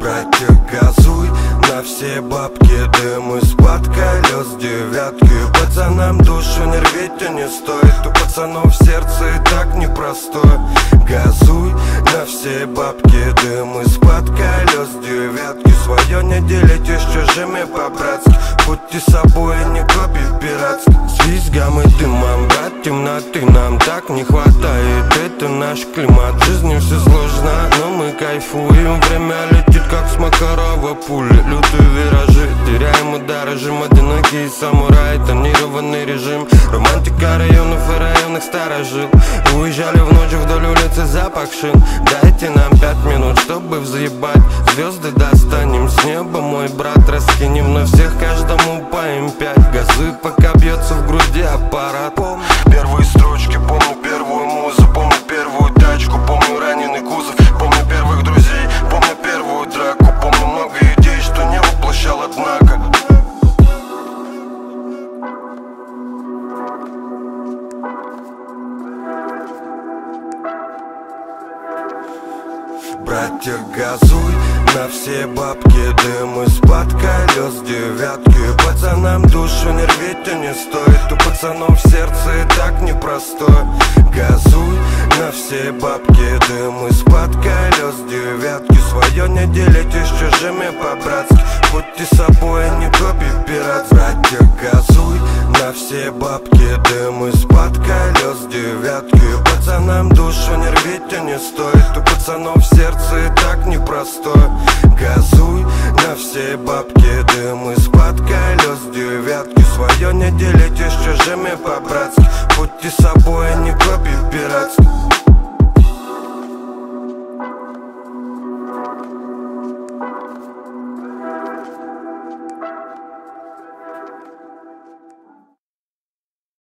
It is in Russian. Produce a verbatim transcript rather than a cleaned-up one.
Братья, газуй на все бабки, дым из-под колес девятки. Пацанам душу не рвите не стоит, у пацанов сердце и так непростое. Газуй на все бабки, дым из-под колес девятки. Свое не делите с чужими по-братски, будьте собой, не копий пиратских. С визгом и дымом, брат, темноты нам так не хватает. Это наш климат, в жизни все сложно, но мы кайфуем. Время летит как с Макарова пули, лютые виражи, теряем удар, режим одинокий самурай, тонированный режим. Романтика районов и районных старожил. Уезжали в ночь вдоль улицы, запах шин. Дайте нам пять минут, чтобы взъебать звезды достанем с неба, мой брат. Раскинем на всех, каждому по эм пять. Газуй, пока бьется в груди аппарат. Помню первые строчки, помню первую музу, помню первую тачку, помню раненый кузов, помню первых друзей, помню первую драку, помню много идей, что не воплощал, однако. Братья, газуй на все бабки, дым из-под колес девятки. Пацанам душу не рвите не стоит, у пацанов сердце и так непростое. Газуй на все бабки, дым из-под колес девятки. Свое не делите с чужими по-братски, будьте собой, не копий пират. Братья, газуй на все бабки, дым из-под колес девятки. Пацанам душу не рвите не стоит, у пацанов сердце и так непростое. Газуй на все бабки, дым из-под колес девятки. Свое не делите с чужими по-братски, будьте собой.